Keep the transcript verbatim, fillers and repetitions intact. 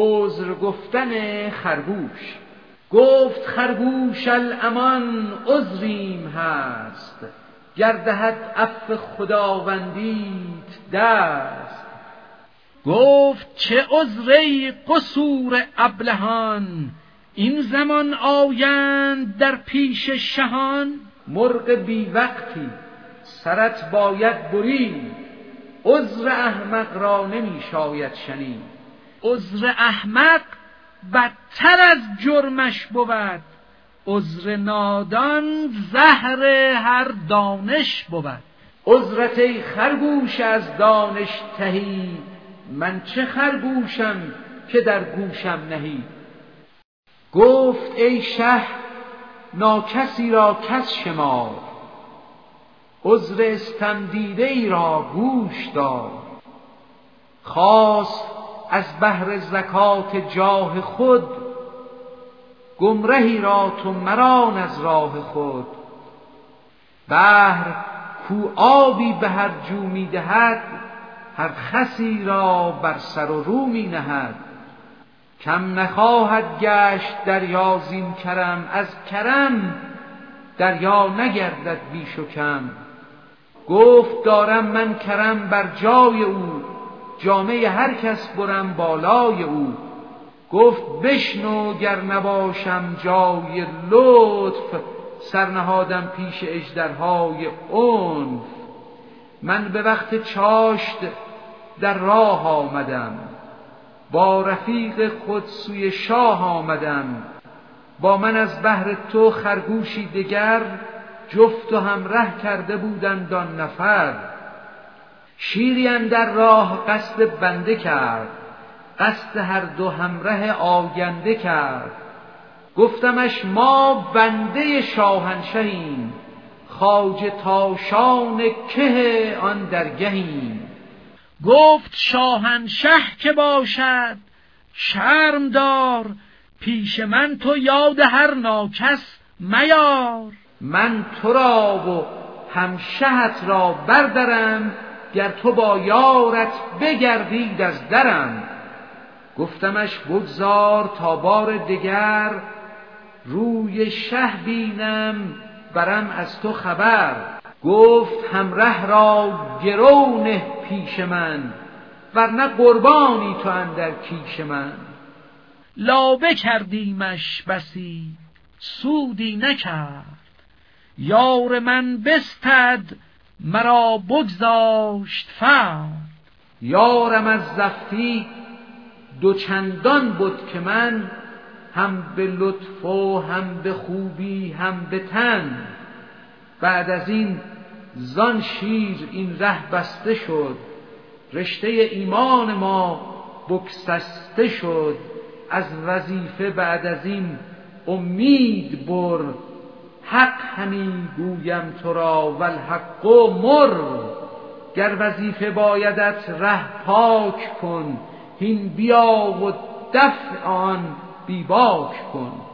عذر گفتن خرگوش. گفت خرگوش الامان عذریم هست، گر دهد عفو خداوندیت دست. گفت چه عذری قصور ابلهان، این زمان آیند در پیش شهان. مرغ بی وقتی سرت باید برید، عذر احمق را نمی شاید شنید. عذر احمق بدتر از جرمش بود، عذر نادان زهر هر دانش بود. عذرت ای خرگوش از دانش تهی، من چه خرگوشم که در گوشم نهی. گفت ای شه ناکسی را کس شمار، عذر استمدیده ای را گوش دار. خواست از بهر زکات جاه خود، گمرهی را تو مران از راه خود. بحر کو آبی به هر جو می دهد، هر خسی را بر سر و رو می نهد. کم نخواهد گشت دریا زین کرم، از کرم دریا نگردد بیش و کم. گفت دارم من کرم بر جای او، جامه هر کس برم بالای او. گفت بشنو گر نباشم جای لطف، سرنهادم پیش اژدرهای عنف. من به وقت چاشت در راه آمدم، با رفیق خود سوی شاه آمدم. با من از بهر تو خرگوشی دگر، جفت و همره کرده بودند آن نفر. شیری اندر راه قصد بنده کرد، قصد هر دو همره آینده کرد. گفتمش ما بنده شاهنشهیم، خواجه تاشان که آن درگهیم. گفت شاهنشه که باشد شرم دار، پیش من تو یاد هر ناکس میار. من تو را و همشهت را بردرم، گر تو با یارت بگردید از درم. گفتمش بگذار تا بار دگر، روی شه بینم برم از تو خبر. گفت همره را گرو نه پیش من، ورنه قربانی تو اندر کیش من. لابه کردیمش بسی سودی نکرد، یار من بستد مرا بگذاشت فرد. یارم از زفتی دو چندان بود که من، هم به لطف و هم به خوبی هم به تن. بعد از این زان شیر این ره بسته شد، رشته ایمان ما بگسسته شد. از وظیفه بعد از این امید بر، حق همی گویم تو را والحق مر. گر وظیفه بایدت ره پاک کن، هین بیا و دفع آن بی باک کن.